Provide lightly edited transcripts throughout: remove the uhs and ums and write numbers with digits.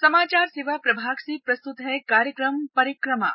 समाचार सेवा प्रभाग से प्रस्तुत है कार्यक्रम परिक्रमा।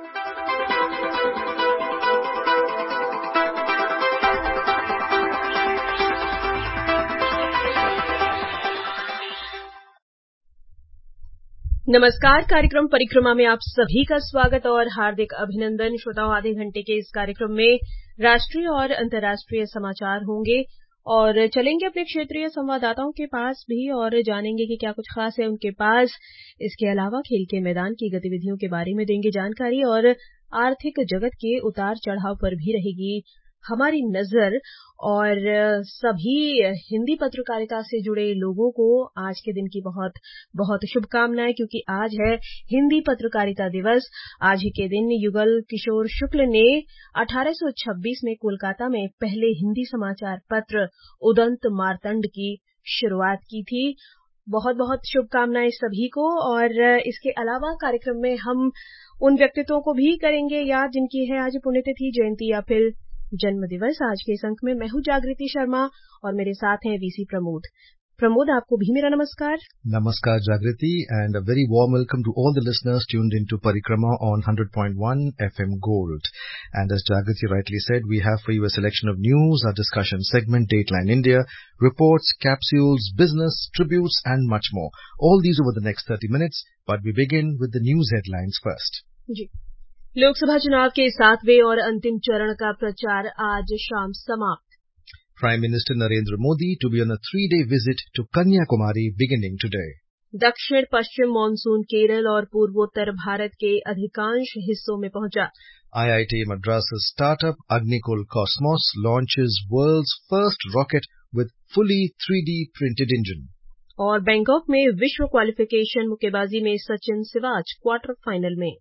नमस्कार, कार्यक्रम परिक्रमा में आप सभी का स्वागत और हार्दिक अभिनंदन। श्रोताओं, आधे घंटे के इस कार्यक्रम में राष्ट्रीय और अंतर्राष्ट्रीय समाचार होंगे और चलेंगे अपने क्षेत्रीय संवाददाताओं के पास भी और जानेंगे कि क्या कुछ खास है उनके पास। इसके अलावा खेल के मैदान की गतिविधियों के बारे में देंगे जानकारी और आर्थिक जगत के उतार चढ़ाव पर भी रहेगी हमारी नजर। और सभी हिंदी पत्रकारिता से जुड़े लोगों को आज के दिन की बहुत बहुत शुभकामनाएं, क्योंकि आज है हिंदी पत्रकारिता दिवस। आज ही के दिन युगल किशोर शुक्ल ने 1826 में कोलकाता में पहले हिंदी समाचार पत्र उदंत मार्तंड की शुरुआत की थी। बहुत बहुत शुभकामनाएं सभी को। और इसके अलावा कार्यक्रम में हम उन व्यक्तित्वों को भी करेंगे याद जिनकी है आज पुण्यतिथि, जयंती या फिर जन्म दिवस। आज के इस अंक में मैं हूं जागृति शर्मा और मेरे साथ हैं वीसी प्रमोद। प्रमोद, आपको भी मेरा नमस्कार। Namaskar Jagriti, and a very warm welcome to all the listeners tuned into Parikrama on 100.1 FM Gold. And as Jagriti rightly said, we have for you a selection of news, our discussion segment, Dateline India, reports, capsules, business, tributes and much more. All these over the next 30 minutes, but we begin with the news headlines first. जी, लोकसभा चुनाव के 7वें और अंतिम चरण का प्रचार आज शाम समाप्त। Prime Minister Narendra Modi to be on a 3-day visit to Kanyakumari beginning today. दक्षिण पश्चिम मानसून केरल और पूर्वोत्तर भारत के अधिकांश हिस्सों में पहुंचा। IIT Madras's startup Agnikul Cosmos launches world's first rocket with fully 3D printed engine. और बैंकॉक में विश्व क्वालिफिकेशन मुक्केबाजी में सचिन सिवाच क्वार्टर फाइनल में।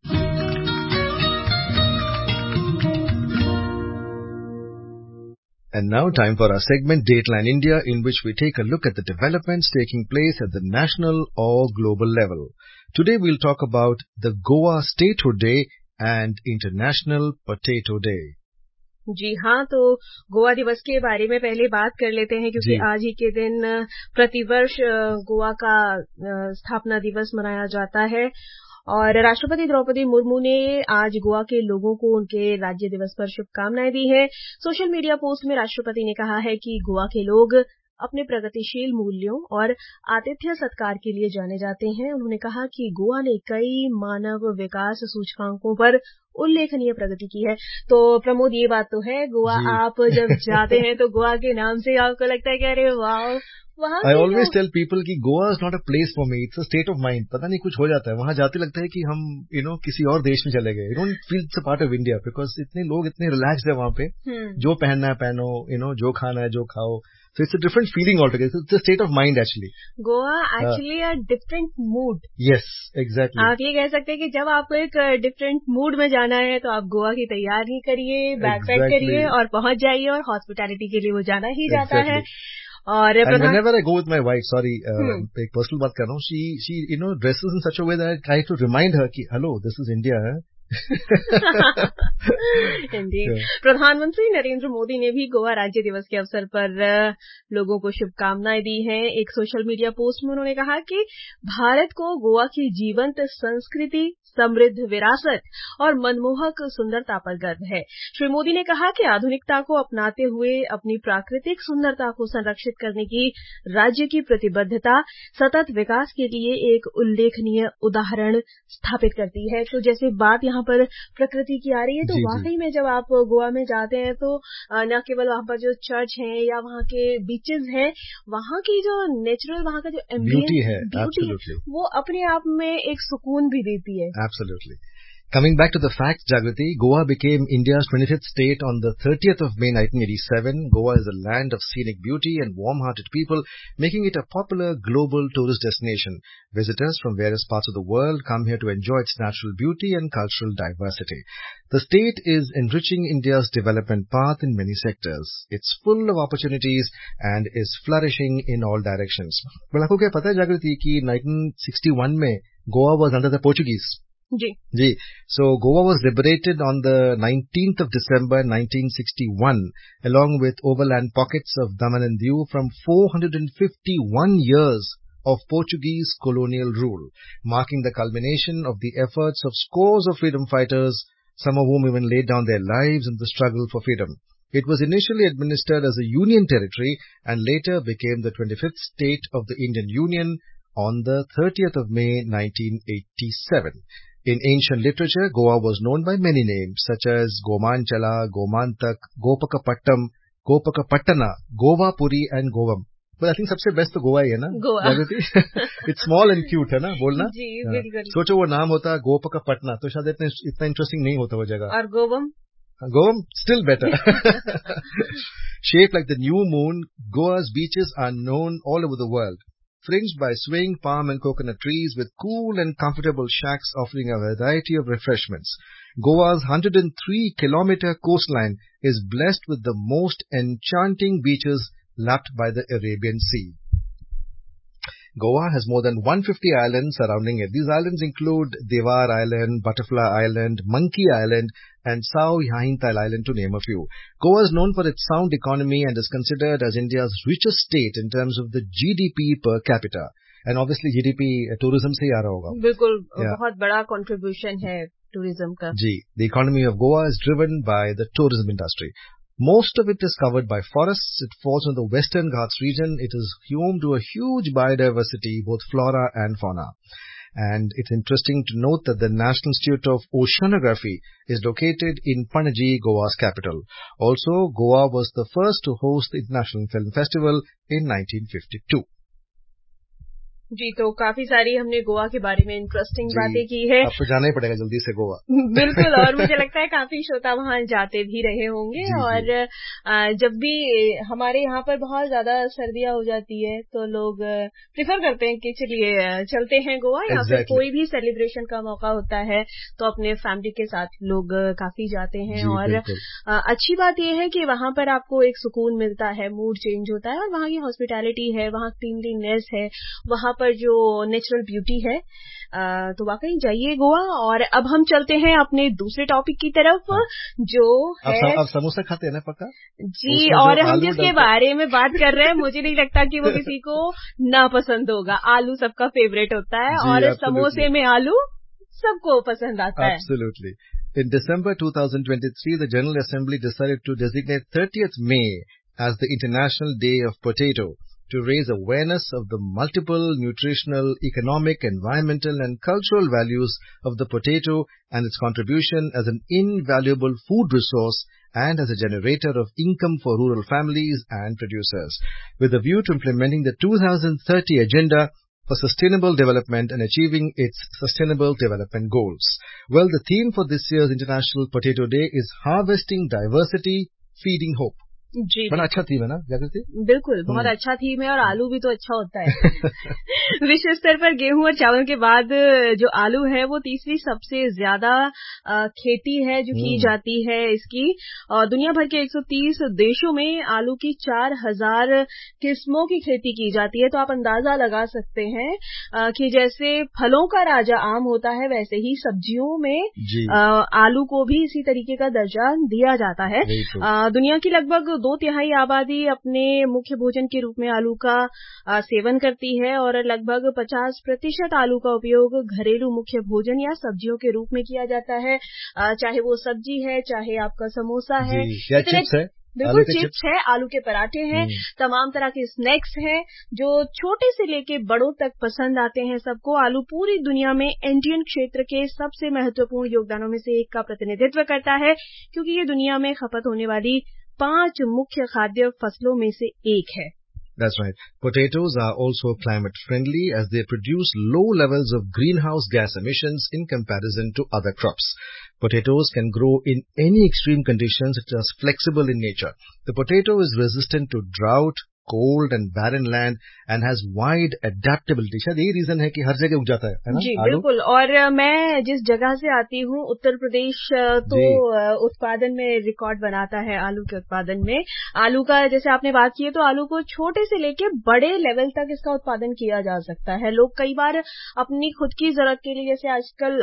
And now time for our segment Dateline India, in which we take a look at the developments taking place at the national or global level. Today we'll talk about the Goa Statehood Day and International Potato Day. जी हाँ, तो गोवा दिवस के बारे में पहले बात कर लेते हैं, क्योंकि आज ही के दिन प्रतिवर्ष गोवा का स्थापना दिवस मनाया जाता है। और राष्ट्रपति द्रौपदी मुर्मू ने आज गोवा के लोगों को उनके राज्य दिवस पर शुभकामनाएं दी हैं। सोशल मीडिया पोस्ट में राष्ट्रपति ने कहा है कि गोवा के लोग अपने प्रगतिशील मूल्यों और आतिथ्य सत्कार के लिए जाने जाते हैं। उन्होंने कहा कि गोवा ने कई मानव विकास सूचकांकों पर उल्लेखनीय प्रगति की है। तो प्रमोद, ये बात तो है, गोवा आप जब जाते हैं तो गोवा के नाम से आपको लगता है कि अरे वाह, I always tell people कि Goa is not a place for me, it's a state of mind. पता नहीं कुछ हो जाता है वहां जाते, लगता है कि हम किसी और देश में चले गए। You don't feel it's a part of India because इतने लोग इतने relaxed है वहां पे। जो पहनना है पहनो, जो खाना है जो खाओ। So it's a different feeling altogether. It's a state of mind actually. Goa actually a different mood. Yes, exactly. आप ये कह सकते हैं कि जब आपको एक डिफरेंट मूड में जाना है तो आप गोवा की तैयारी करिए, बैग पैक करिए और पहुंच जाइए, और हॉस्पिटैलिटी के लिए वो जाना ही जाता है। और whenever I go with my wife, एक पर्सनल बात कर रहा हूँ, she dresses in such a way that I try to remind her कि hello, this is India है। प्रधानमंत्री नरेंद्र मोदी ने भी गोवा राज्य दिवस के अवसर पर लोगों को शुभकामनाएं दी हैं। एक सोशल मीडिया पोस्ट में उन्होंने कहा कि भारत को गोवा की जीवंत संस्कृति, समृद्ध विरासत और मनमोहक सुंदरता पर गर्व है। श्री मोदी ने कहा कि आधुनिकता को अपनाते हुए अपनी प्राकृतिक सुंदरता को संरक्षित करने की राज्य की प्रतिबद्धता सतत विकास के लिए एक उल्लेखनीय उदाहरण स्थापित करती है। तो जैसे बात यहाँ पर प्रकृति की आ रही है, तो वाकई में जब आप गोवा में जाते हैं तो न केवल वहाँ पर जो चर्च हैं या वहाँ के बीचेस हैं, वहाँ की जो नेचुरल, वहाँ का जो ब्यूटी है, वो अपने आप में एक सुकून भी देती है। Absolutely. Coming back to the facts, Jagriti, Goa became India's 25th state on the 30th of May 1987. Goa is a land of scenic beauty and warm-hearted people, making it a popular global tourist destination. Visitors from various parts of the world come here to enjoy its natural beauty and cultural diversity. The state is enriching India's development path in many sectors. It's full of opportunities and is flourishing in all directions. Well, आपको क्या पता है जागृति कि 1961 में Goa was under the Portuguese. जी. So Goa was liberated on the 19th of December 1961 along with overland pockets of Daman and Diu from 451 years of Portuguese colonial rule, marking the culmination of the efforts of scores of freedom fighters, some of whom even laid down their lives in the struggle for freedom. It was initially administered as a union territory and later became the 25th state of the Indian Union on the 30th of May 1987. In ancient literature, Goa was known by many names such as Gomanchala, Gomantak, Gopakapattam, Gopakapattana, Govapuri and Govam. But I think सबसे best तो गोवा ही है ना Goa it's small and cute है ना बोलना जी बिल्कुल सोचो वो नाम होता गोपकपटना तो शायद इतना इंटरेस्टिंग नहीं होता वो जगह और गोवम Goa, still better. Shaped like the new moon, Goa's beaches are known all over the world. Fringed by swaying palm and coconut trees with cool and comfortable shacks offering a variety of refreshments. Goa's 103-kilometer coastline is blessed with the most enchanting beaches lapped by the Arabian Sea. Goa has more than 150 islands surrounding it. These islands include Devar Island, Butterfly Island, Monkey Island, and Sao Hyaintal Island, to name a few. Goa is known for its sound economy and is considered as India's richest state in terms of the GDP per capita. And obviously GDP tourism से ही आ रहा होगा. बिल्कुल बहुत बड़ा contribution है tourism का. जी, the economy of Goa is driven by the tourism industry. Most of it is covered by forests. It falls in the Western Ghats region. It is home to a huge biodiversity, both flora and fauna. And it's interesting to note that the National Institute of Oceanography is located in Panaji, Goa's capital. Also, Goa was the first to host the International Film Festival in 1952. जी तो काफी सारी हमने गोवा के बारे में interesting बातें की है. आपको जाना ही पड़ेगा जल्दी से गोवा. बिल्कुल और मुझे लगता है काफी श्रोता वहां जाते भी रहे होंगे. और जब भी हमारे यहाँ पर बहुत ज्यादा सर्दियां हो जाती है तो लोग प्रिफर करते हैं कि चलिए चलते हैं गोवा या फिर कोई भी सेलिब्रेशन का मौका होता है तो अपने फैमिली के साथ लोग काफी जाते हैं. और अच्छी बात यह है कि वहां पर आपको एक सुकून मिलता है, मूड चेंज होता है और वहां की हॉस्पिटैलिटी है, वहां क्लीनलीनेस है, वहां पर जो नेचुरल ब्यूटी है. तो वाकई जाइए गोवा. और अब हम चलते हैं अपने दूसरे टॉपिक की तरफ जो है अब समोसा खाते हैं ना पक्का जी. और हम जिसके बारे में बात कर रहे हैं मुझे नहीं लगता कि वो किसी को ना पसंद होगा. आलू सबका फेवरेट होता है और समोसे में आलू सबको पसंद आता है. Absolutely. In December 2023, the General Assembly decided to designate 30th May as the International Day of Potato, to raise awareness of the multiple nutritional, economic, environmental and cultural values of the potato and its contribution as an invaluable food resource and as a generator of income for rural families and producers, with a view to implementing the 2030 Agenda for Sustainable Development and achieving its Sustainable Development Goals. Well, the theme for this year's International Potato Day is Harvesting Diversity, Feeding Hope. जी बड़ा अच्छा theme है ना जागृति. बिल्कुल बहुत अच्छा theme है और आलू भी तो अच्छा होता है. विश्व स्तर पर गेहूं और चावल के बाद जो आलू है वो तीसरी सबसे ज्यादा खेती है जो की जाती है इसकी. और दुनिया भर के 130 देशों में आलू की 4000 किस्मों की खेती की जाती है. तो आप अंदाजा लगा सकते हैं कि जैसे फलों का राजा आम होता है वैसे ही सब्जियों में आलू को भी इसी तरीके का दर्जा दिया जाता है. दुनिया की लगभग 2/3 आबादी अपने मुख्य भोजन के रूप में आलू का सेवन करती है और लगभग 50% आलू का उपयोग घरेलू मुख्य भोजन या सब्जियों के रूप में किया जाता है. चाहे वो सब्जी है, चाहे आपका समोसा है या चिप्स है. बिल्कुल चिप्स है, आलू के पराठे हैं, तमाम तरह के स्नैक्स हैं जो छोटे से लेके बड़ों तक पसंद आते हैं सबको. आलू पूरी दुनिया में इंडियन क्षेत्र के सबसे महत्वपूर्ण योगदानों में से एक का प्रतिनिधित्व करता है क्योंकि ये दुनिया में खपत होने वाली 5 मुख्य खाद्य फसलों में से एक है. That's right. Potatoes are also climate friendly as they produce low levels of greenhouse gas emissions in comparison to other crops. Potatoes can grow in any extreme conditions. It is flexible in nature. The potato is resistant to drought, cold and barren land and has wide adaptability. शायद यही reason है कि हर जगह उग जाता है ना. जी बिल्कुल. और मैं जिस जगह से आती हूँ उत्तर प्रदेश तो उत्पादन में रिकॉर्ड बनाता है आलू के उत्पादन में. आलू का जैसे आपने बात की है तो आलू को छोटे से लेके बड़े लेवल तक इसका उत्पादन किया जा सकता है. लोग कई बार अपनी खुद की जरूरत के लिए जैसे आजकल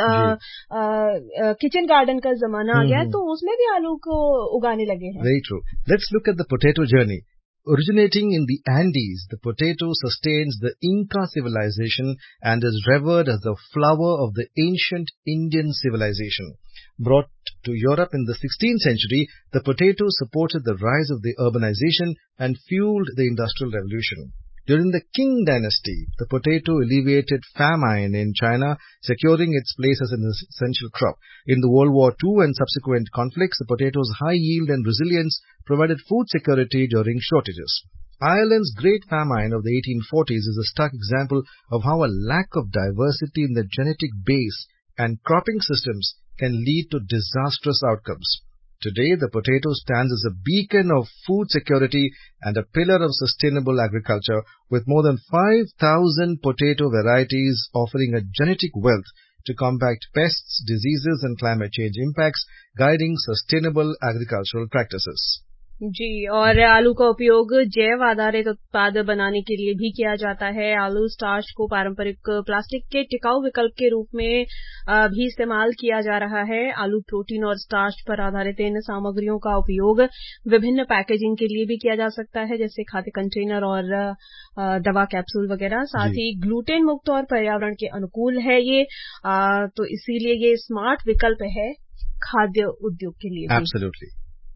किचन गार्डन का जमाना आ गया है तो उसमें भी आलू को उगाने लगे हैं. Very true. Let's look at the potato journey. Originating in the Andes, the potato sustains the Inca civilization and is revered as the flower of the ancient Indian civilization. Brought to Europe in the 16th century, the potato supported the rise of the urbanization and fueled the Industrial Revolution. During the Qing dynasty, the potato alleviated famine in China, securing its place as an essential crop. In the World War II and subsequent conflicts, the potato's high yield and resilience provided food security during shortages. Ireland's Great Famine of the 1840s is a stark example of how a lack of diversity in the genetic base and cropping systems can lead to disastrous outcomes. Today, the potato stands as a beacon of food security and a pillar of sustainable agriculture, with more than 5,000 potato varieties offering a genetic wealth to combat pests, diseases and climate change impacts, guiding sustainable agricultural practices. जी, और आलू का उपयोग जैव आधारित उत्पाद बनाने के लिए भी किया जाता है। आलू स्टार्च को पारंपरिक प्लास्टिक के टिकाऊ विकल्प के रूप में भी इस्तेमाल किया जा रहा है। आलू प्रोटीन और स्टार्च पर आधारित इन सामग्रियों का उपयोग विभिन्न पैकेजिंग के लिए भी किया जा सकता है, जैसे खाद्य कंटेनर और दवा कैप्सूल वगैरह। साथ ही ग्लूटेन मुक्त और पर्यावरण के अनुकूल है ये, तो इसीलिए ये स्मार्ट विकल्प है खाद्य उद्योग के लिए भी। Absolutely.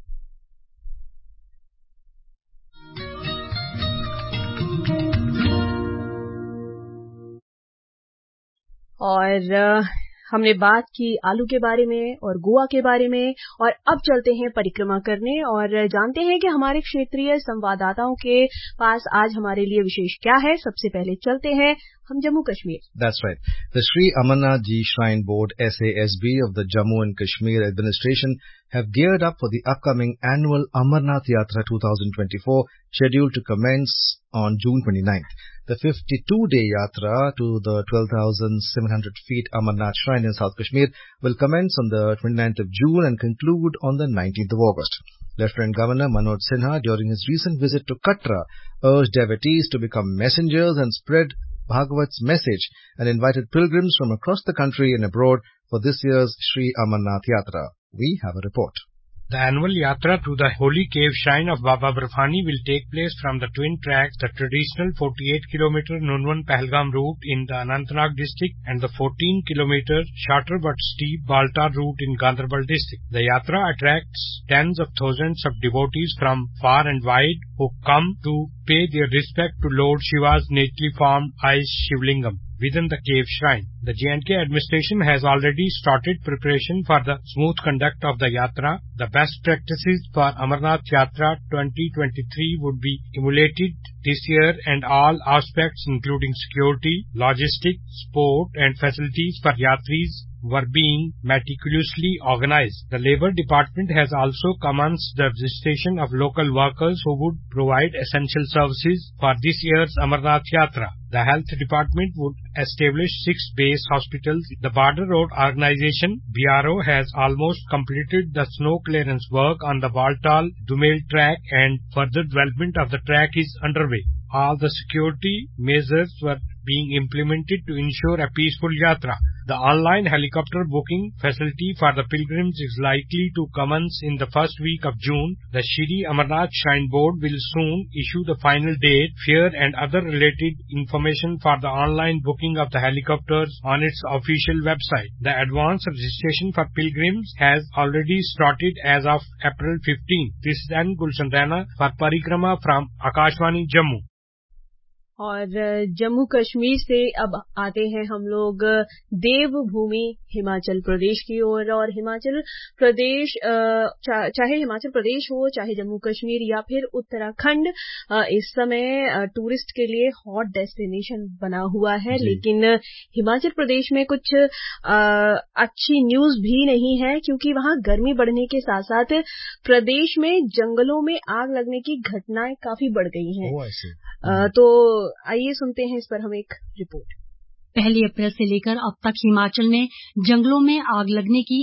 और हमने बात की आलू के बारे में और गोवा के बारे में, और अब चलते हैं परिक्रमा करने और जानते हैं कि हमारे क्षेत्रीय संवाददाताओं के पास आज हमारे लिए विशेष क्या है। सबसे पहले चलते हैं हम Jammu Kashmir. That's right. The Sri Amarnath Ji Shrine Board SASB of the Jammu and Kashmir administration have geared up for the upcoming annual Amarnath Yatra 2024, scheduled to commence on June 29th. The 52-day Yatra to the 12,700 feet Amarnath Shrine in South Kashmir will commence on the 29th of June and conclude on the 19th of August. Lieutenant Governor Manoj Sinha, during his recent visit to Katra, urged devotees to become messengers and spread Bhagavat's message, and invited pilgrims from across the country and abroad for this year's Sri Amarnath Yatra. We have a report. The annual Yatra to the Holy Cave Shrine of Baba Barfani will take place from the twin tracks, the traditional 48-kilometer Nunwan Pahalgam route in the Anantnag district and the 14-kilometer shorter but steep Baltar route in Ganderbal district. The Yatra attracts tens of thousands of devotees from far and wide who come to pay their respect to Lord Shiva's naturally formed ice Shivlingam within the cave shrine. The J&K administration has already started preparation for the smooth conduct of the Yatra. The best practices for Amarnath Yatra 2023 would be emulated this year, and all aspects including security, logistics, sport and facilities for Yatris were being meticulously organized. The Labour Department has also commenced the registration of local workers who would provide essential services for this year's Amarnath Yatra. The Health Department would establish 6 base hospitals. The Border Road Organization (BRO) has almost completed the snow clearance work on the Baltal Dumail track, and further development of the track is underway. All the security measures were being implemented to ensure a peaceful Yatra. The online helicopter booking facility for the pilgrims is likely to commence in the first week of June. The Shri Amarnath Shrine Board will soon issue the final date, fare and other related information for the online booking of the helicopters on its official website. The advance registration for pilgrims has already started as of April 15. This is N. Gulshan Rana for Parikrama from Akashvani, Jammu. और जम्मू कश्मीर से अब आते हैं हम लोग देवभूमि हिमाचल प्रदेश की ओर। और हिमाचल प्रदेश, चाहे हिमाचल प्रदेश हो, चाहे जम्मू कश्मीर या फिर उत्तराखंड, इस समय टूरिस्ट के लिए हॉट डेस्टिनेशन बना हुआ है। लेकिन हिमाचल प्रदेश में कुछ अच्छी न्यूज भी नहीं है, क्योंकि वहां गर्मी बढ़ने के साथ साथ प्रदेश में जंगलों में आग लगने की घटनाएं काफी बढ़ गई हैं। तो आइए सुनते हैं इस पर हम एक रिपोर्ट। 1 अप्रैल से लेकर अब तक हिमाचल में जंगलों में आग लगने की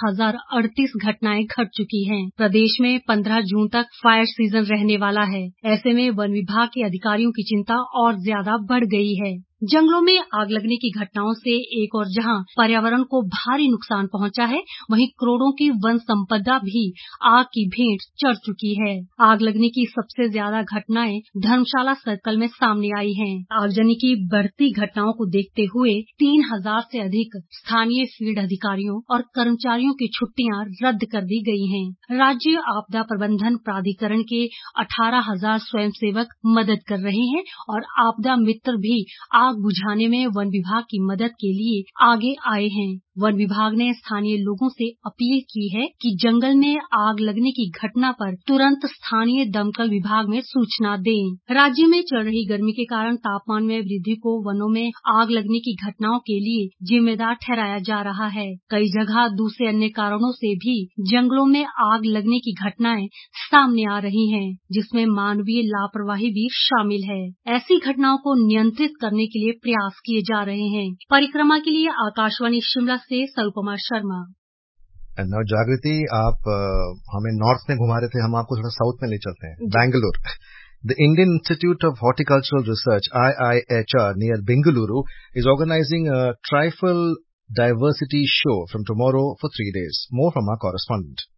1038 घटनाएं घट चुकी हैं। प्रदेश में 15 जून तक फायर सीजन रहने वाला है। ऐसे में वन विभाग के अधिकारियों की चिंता और ज्यादा बढ़ गई है। जंगलों में आग लगने की घटनाओं से एक और जहां पर्यावरण को भारी नुकसान पहुंचा है, वहीं करोड़ों की वन संपदा भी आग की भेंट चढ़ चुकी है। आग लगने की सबसे ज्यादा घटनाएं धर्मशाला सर्कल में सामने आई हैं। आगजनी की बढ़ती घटनाओं को देखते हुए 3000 से अधिक स्थानीय फील्ड अधिकारियों और कर्मचारियों की छुट्टियां रद्द कर दी गई हैं। राज्य आपदा प्रबंधन प्राधिकरण के 18,000 स्वयंसेवक मदद कर रहे हैं और आपदा मित्र भी आग बुझाने में वन विभाग की मदद के लिए आगे आए हैं। वन विभाग ने स्थानीय लोगों से अपील की है कि जंगल में आग लगने की घटना पर तुरंत स्थानीय दमकल विभाग में सूचना दें। राज्य में चल रही गर्मी के कारण तापमान में वृद्धि को वनों में आग लगने की घटनाओं के लिए जिम्मेदार ठहराया जा रहा है। कई जगह दूसरे अन्य कारणों से भी जंगलों में आग लगने की घटनाएं सामने आ रही हैं, जिसमें मानवीय लापरवाही भी शामिल है। ऐसी घटनाओं को नियंत्रित करने के लिए प्रयास किए जा रहे हैं। परिक्रमा के लिए आकाशवाणी शिमला से सरुपमा शर्मा। And now जागृति, आप हमें नॉर्थ में घुमा रहे थे, हम आपको थोड़ा साउथ में ले चलते हैं। Bangalore, the Indian Institute of Horticultural Research (IIHR) near Bengaluru is organizing a trifle diversity show from tomorrow for 3 days. More from our correspondent.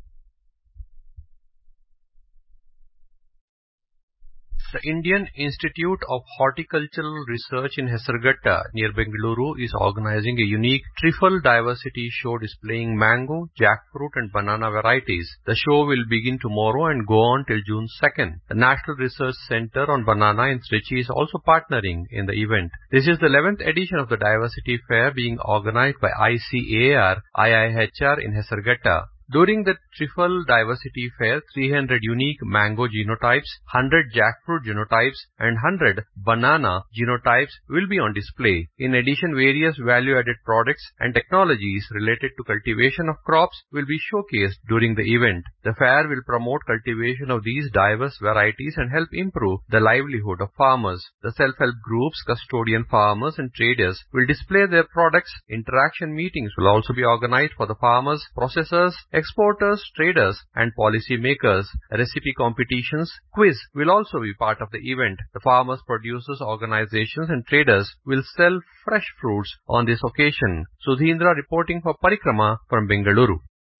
The Indian Institute of Horticultural Research in Hesarghatta near Bengaluru is organizing a unique trifle diversity show displaying mango, jackfruit and banana varieties. The show will begin tomorrow and go on till June 2nd. The National Research Center on Banana in Trichy is also partnering in the event. This is the 11th edition of the Diversity Fair being organized by ICAR IIHR in Hesarghatta. During the Trifle Diversity Fair, 300 unique mango genotypes, 100 jackfruit genotypes, and 100 banana genotypes will be on display. In addition, various value-added products and technologies related to cultivation of crops will be showcased during the event. The fair will promote cultivation of these diverse varieties and help improve the livelihood of farmers. The self-help groups, custodian farmers, and traders will display their products. Interaction meetings will also be organized for the farmers, processors, exporters, traders, and policy makers. Recipe competitions, quiz will also be part of the event. The farmers, producers, organizations, and traders will sell fresh fruits on this occasion. Sudhindra reporting for Parikrama from Bengaluru.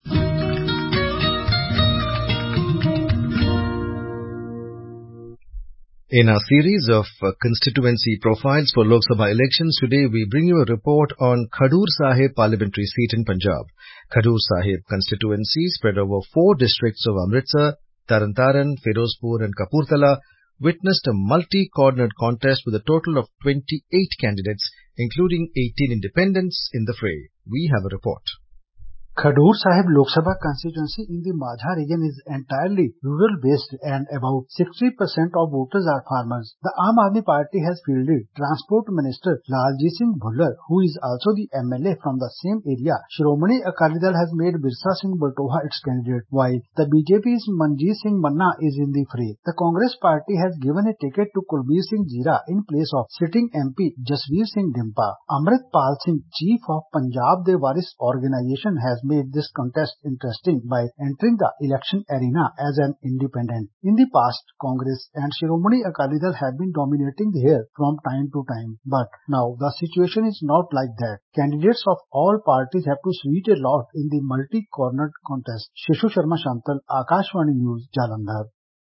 In our series of constituency profiles for Lok Sabha elections, today we bring you a report on Khadur Sahib parliamentary seat in Punjab. Khadur Sahib constituency, spread over 4 districts of Amritsar, Tarantaran, Firozpur and Kapurthala, witnessed a multi-cornered contest with a total of 28 candidates, including 18 independents in the fray. We have a report. Khadur Sahib Lok Sabha constituency in the Majha region is entirely rural based and about 60% of voters are farmers. The Aam Aadmi Party has fielded Transport Minister Laljit Singh Bhullar, who is also the MLA from the same area. Shiromani Akali Dal has made Birsa Singh Baltoha its candidate, while the BJP's Manjeet Singh Manna is in the fray. The Congress Party has given a ticket to Kulbir Singh Jeera in place of sitting MP Jasveer Singh Dimpa. Amrit Pal Singh, chief of Punjab De Waris organization, has made this contest interesting by entering the election arena as an independent. In the past, Congress and Shiromani Akali Dal have been dominating here from time to time, but now the situation is not like that. Candidates of all parties have to sweat a lot in the multi-cornered contest. Shishu Sharma Shantal, Akashvani News, Jalandhar.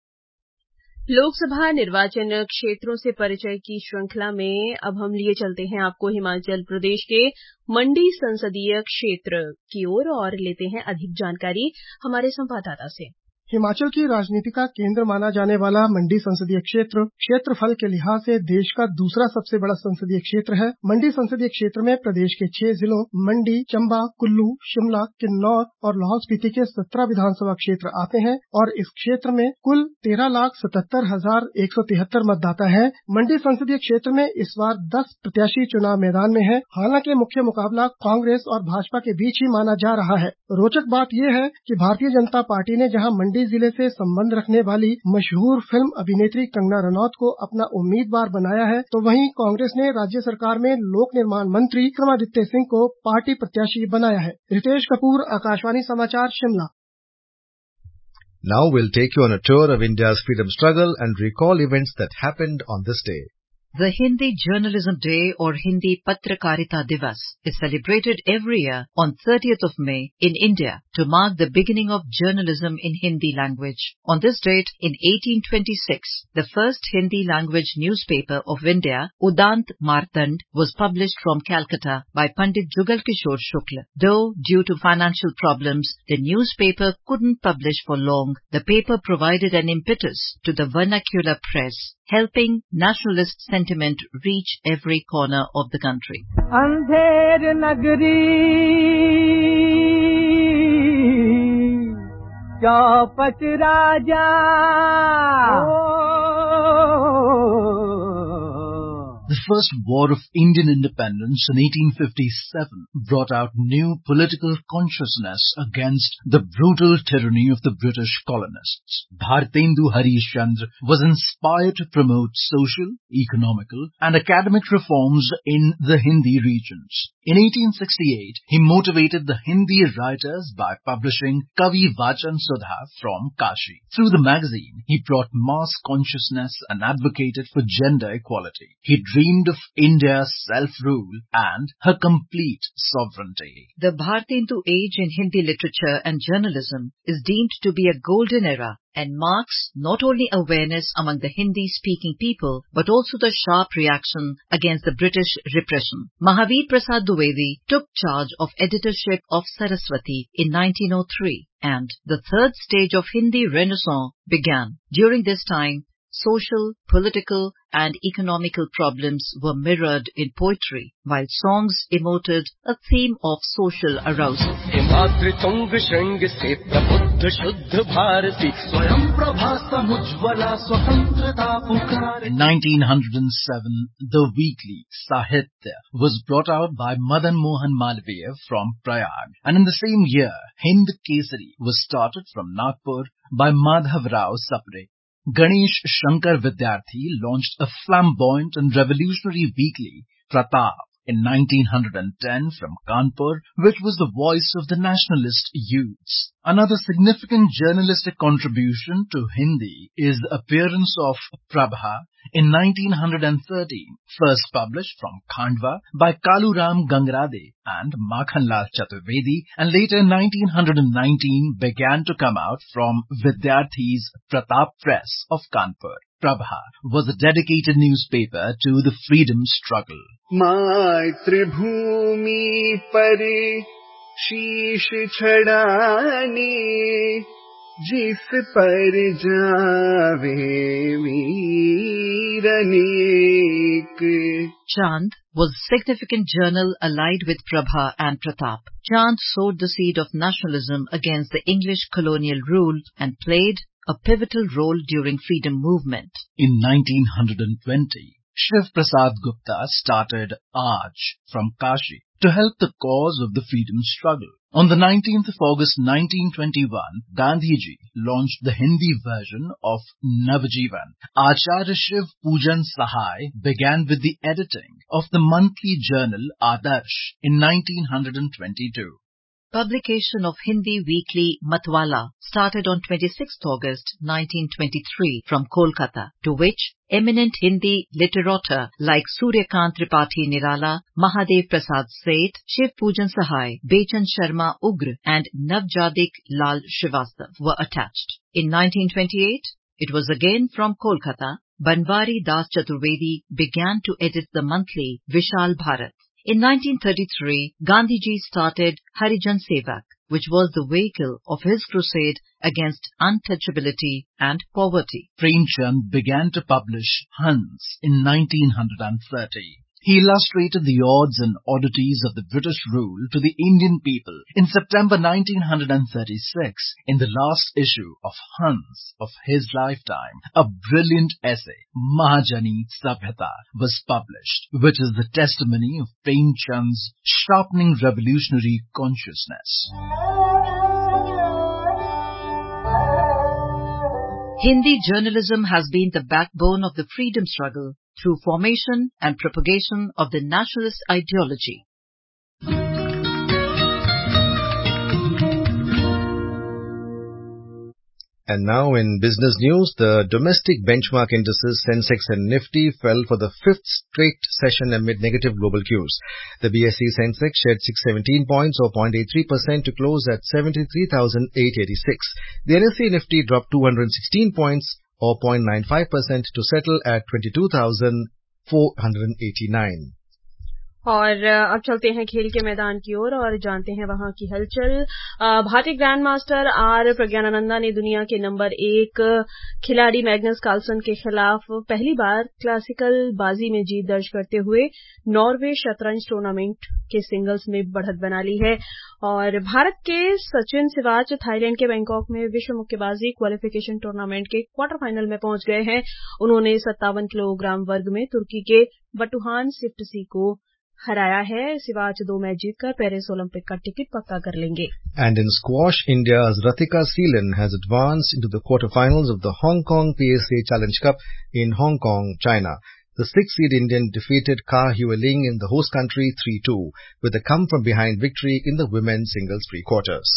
Lok Sabha निर्वाचन क्षेत्रों से परिचय की श्रृंखला में अब हम लिए चलते हैं आपको हिमाचल प्रदेश के मंडी संसदीय क्षेत्र की ओर और लेते हैं अधिक जानकारी हमारे संवाददाता से। हिमाचल की राजनीति का केंद्र माना जाने वाला मंडी संसदीय क्षेत्र क्षेत्रफल के लिहाज से देश का दूसरा सबसे बड़ा संसदीय क्षेत्र है। मंडी संसदीय क्षेत्र में प्रदेश के 6 जिलों मंडी, चंबा, कुल्लू, शिमला, किन्नौर और लाहौल स्पीति के 17 विधानसभा क्षेत्र आते हैं और इस क्षेत्र में कुल 13,77,173 मतदाता हैं। मंडी संसदीय क्षेत्र में इस बार 10 प्रत्याशी चुनाव मैदान में हैं। हालांकि मुख्य मुकाबला कांग्रेस और भाजपा के बीच ही माना जा रहा है। रोचक बात यह है कि भारतीय जनता पार्टी ने जहां मंडी जिले से संबंध रखने वाली मशहूर फिल्म अभिनेत्री कंगना रनौत को अपना उम्मीदवार बनाया है, तो वहीं कांग्रेस ने राज्य सरकार में लोक निर्माण मंत्री विक्रमादित्य सिंह को पार्टी प्रत्याशी बनाया है। रितेश कपूर, आकाशवाणी समाचार, Shimla. Now we'll take you on a tour of India's freedom struggle and recall events that happened on this day. The Hindi Journalism Day or Hindi Patrakarita Divas is celebrated every year on 30th of May in India to mark the beginning of journalism in Hindi language. On this date in 1826, the first Hindi language newspaper of India, Udant Martand, was published from Calcutta by Pandit Jugal Kishore Shukla. Though due to financial problems, the newspaper couldn't publish for long. The paper provided an impetus to the vernacular press, helping nationalist sentiment reach every corner of the country. Andher nagari chaupat raja The First War of Indian Independence in 1857 brought out new political consciousness against the brutal tyranny of the British colonists. Bhartendu Harish Chandra was inspired to promote social, economical and academic reforms in the Hindi regions. In 1868, he motivated the Hindi writers by publishing Kavi Vachan Sudha from Kashi. Through the magazine, he brought mass consciousness and advocated for gender equality. He dreamed of India's self-rule and her complete sovereignty. The Bhartendu age in Hindi literature and journalism is deemed to be a golden era and marks not only awareness among the Hindi-speaking people, but also the sharp reaction against the British repression. Mahavir Prasad Dwivedi took charge of editorship of Saraswati in 1903, and the third stage of Hindi Renaissance began. During this time, social, political and economical problems were mirrored in poetry, while songs emoted a theme of social arousal. In 1907, the weekly Sahitya was brought out by Madan Mohan Malviya from Prayag, and in the same year, Hind Kesari was started from Nagpur by Madhav Rao Sapre. Ganesh Shankar Vidyarthi launched a flamboyant and revolutionary weekly, Pratap, in 1910 from Kanpur, which was the voice of the nationalist youths. Another significant journalistic contribution to Hindi is the appearance of Prabha in 1913, first published from Khandwa by Kaluram Gangrade and Makhanlal Chaturvedi, and later in 1919 began to come out from Vidyarthi's Pratap Press of Kanpur. Prabha was a dedicated newspaper to the freedom struggle. मातृभूमि पर शीश छड़ाने जिस पर जावे वीर अनेक. Chand was a significant journal allied with Prabha and Pratap. Chand sowed the seed of nationalism against the English colonial rule and played a pivotal role during freedom movement. In 1920, Shiv Prasad Gupta started Aaj from Kashi to help the cause of the freedom struggle. On the 19th of August 1921, Gandhiji launched the Hindi version of Navjivan. Acharya Shiv Pujan Sahai began with the editing of the monthly journal Adarsh in 1922. Publication of Hindi weekly Matwala started on 26th August 1923 from Kolkata, to which eminent Hindi literati like Suryakant Tripathi Nirala, Mahadev Prasad Seth, Shiv Pujan Sahai, Bechan Sharma Ugr and Navjadik Lal Srivastav were attached. In 1928, it was again from Kolkata, Banwari Das Chaturvedi began to edit the monthly Vishal Bharat. In 1933, Gandhiji started Harijan Sevak, which was the vehicle of his crusade against untouchability and poverty. Premchand began to publish Hans in 1930. He illustrated the odds and oddities of the British rule to the Indian people. In September 1936, in the last issue of Hans of his lifetime, a brilliant essay, Mahajani Sabhyata, was published, which is the testimony of Premchand's sharpening revolutionary consciousness. Hindi journalism has been the backbone of the freedom struggle through formation and propagation of the nationalist ideology. And now in business news, the domestic benchmark indices Sensex and Nifty fell for the fifth straight session amid negative global cues. The BSE Sensex shed 617 points or 0.83% to close at 73,886. The NSE Nifty dropped 216 points or 0.95% to settle at 22,489. और अब चलते हैं खेल के मैदान की ओर और जानते हैं वहां की हलचल। भारतीय ग्रैंड मास्टर आर प्रज्ञानंदा ने दुनिया के नंबर 1 खिलाड़ी मैग्नस कार्लसन के खिलाफ पहली बार क्लासिकल बाजी में जीत दर्ज करते हुए नॉर्वे शतरंज टूर्नामेंट के सिंगल्स में बढ़त बना ली है। और भारत के सचिन सिवाच थाईलैंड के बैंकॉक में विश्व मुक्केबाजी क्वालिफिकेशन टूर्नामेंट के क्वार्टर फाइनल में पहुंच गए हैं। उन्होंने 57 किलोग्राम वर्ग में तुर्की के बटुहान सिफ्टसी को हराया है। सिवाच 2 मैच जीतकर पेरिस ओलंपिक का टिकट पक्का कर लेंगे। And in squash, India's Ratika Seelan has advanced into the quarterfinals of the Hong Kong PSA Challenge Cup in Hong Kong, China. The 6th-seed Indian defeated Ka Huiling in the host country 3-2 with a come-from-behind victory in the women's singles pre-quarters.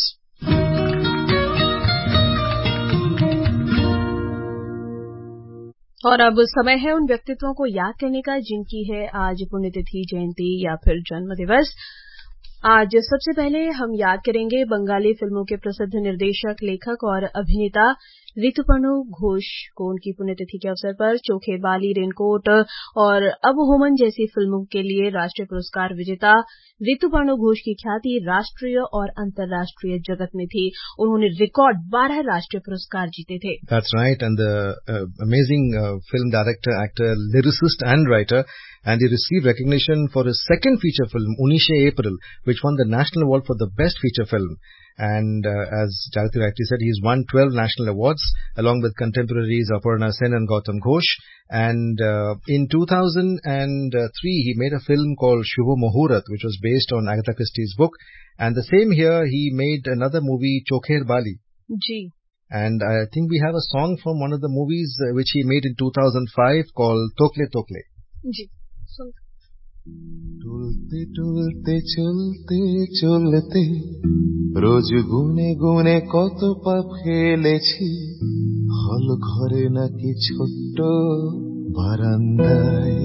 और अब समय है उन व्यक्तित्वों को याद करने का जिनकी है आज पुण्यतिथि, जयंती या फिर जन्म दिवस। आज सबसे पहले हम याद करेंगे बंगाली फिल्मों के प्रसिद्ध निर्देशक, लेखक और अभिनेता ऋतुपर्णु घोष को उनकी पुण्यतिथि के अवसर पर चोखे बाली, रेनकोट और अब होमन जैसी फिल्मों के लिए राष्ट्रीय पुरस्कार विजेता ऋतुपर्णु घोष की ख्याति राष्ट्रीय और अंतर्राष्ट्रीय जगत में थी। उन्होंने रिकॉर्ड 12 राष्ट्रीय पुरस्कार जीते थे। That's right, and the amazing film director, actor, lyricist and writer, and he received recognition for his second feature film, Unishe April, which won the National Award for the Best Feature Film. And as Jagati rightly said, he's won 12 national awards along with contemporaries Aparna Sen and Gautam Ghosh. And in 2003, he made a film called Shubho Muhurat, which was based on Agatha Christie's book. And the same year, he made another movie, Chokher Bali. Ji. And I think we have a song from one of the movies which he made in 2005 called Tokle Tokle. Ji. टूलते टूलते चलते चलते रोज गुने गुने কত পাপ ফেলেছি হল ঘরে নাকি ছোট্ট বারান্দায়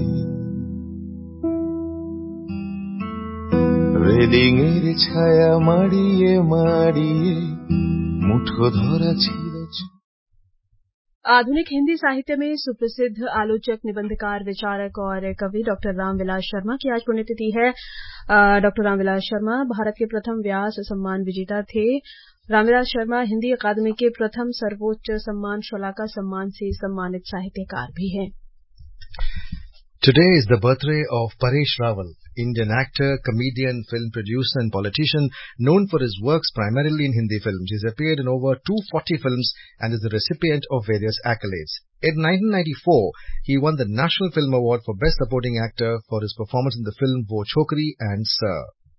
রেলিং এর ছায়া মাড়িয়ে মাড়িয়ে মুঠো ধরা ছিল। आधुनिक हिंदी साहित्य में सुप्रसिद्ध आलोचक, निबंधकार, विचारक और कवि डॉक्टर रामविलास शर्मा की आज पुण्यतिथि है। डॉक्टर रामविलास शर्मा भारत के प्रथम व्यास सम्मान विजेता थे। रामविलास शर्मा हिंदी अकादमी के प्रथम सर्वोच्च सम्मान शलाका सम्मान से सम्मानित साहित्यकार भी हैं। Today is the birthday of Paresh Rawal, Indian actor, comedian, film producer and politician known for his works primarily in Hindi films. He's appeared in over 240 films and is the recipient of various accolades. In 1994, he won the National Film Award for Best Supporting Actor for his performance in the film Wo Chokri and Sir.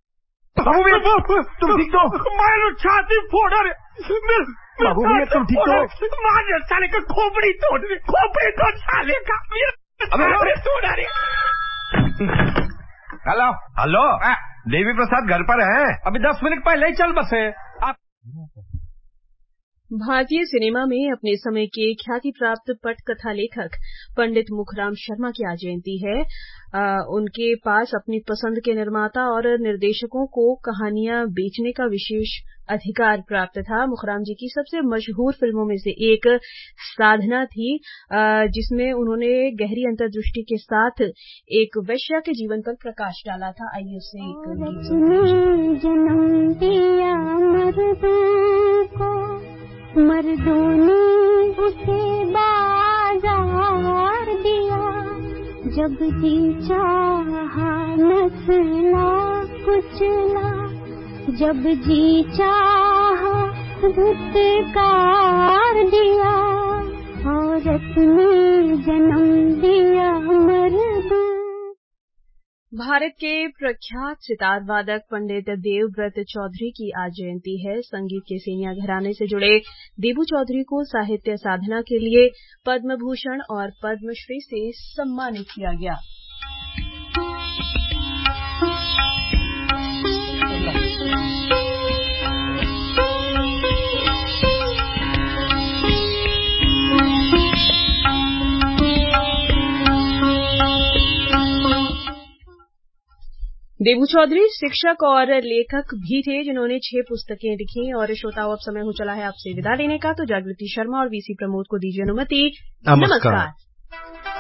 तुम ठीक तो? मैं छाती फोड़ रहे बाबू भैया, तुम ठीक तो? मार साले का खोपड़ी तोड़ साले का। हेलो हेलो, देवी प्रसाद घर पर है? अभी 10 मिनट पहले ही चल बसे। आप भारतीय सिनेमा में अपने समय के ख्याति प्राप्त पटकथा लेखक पंडित मुखराम शर्मा की आज जयंती है। उनके पास अपनी पसंद के निर्माता और निर्देशकों को कहानियां बेचने का विशेष अधिकार प्राप्त था। मुखराम जी की सबसे मशहूर फिल्मों में से एक साधना थी, जिसमें उन्होंने गहरी अंतर्दृष्टि के साथ एक वैश्या के जीवन पर प्रकाश डाला था। आइए उससे एक गीत मर्दों ने उसे बाजार दिया, जब जी चाहा नस्ला कुचला, जब जी चाहा धुतकार दिया, औरत ने जन्म दिया मर्दों। भारत के प्रख्यात सितार वादक पंडित देवव्रत चौधरी की आज जयंती है। संगीत के सेनिया घराने से जुड़े देबू चौधरी को साहित्य साधना के लिए पद्म भूषण और पद्मश्री से सम्मानित किया गया। देबू चौधरी शिक्षक और लेखक भी थे जिन्होंने 6 पुस्तकें लिखी। और श्रोताओं, अब समय हो चला है आपसे विदा लेने का, तो जागृति शर्मा और वीसी प्रमोद को दीजिए अनुमति। नमस्कार।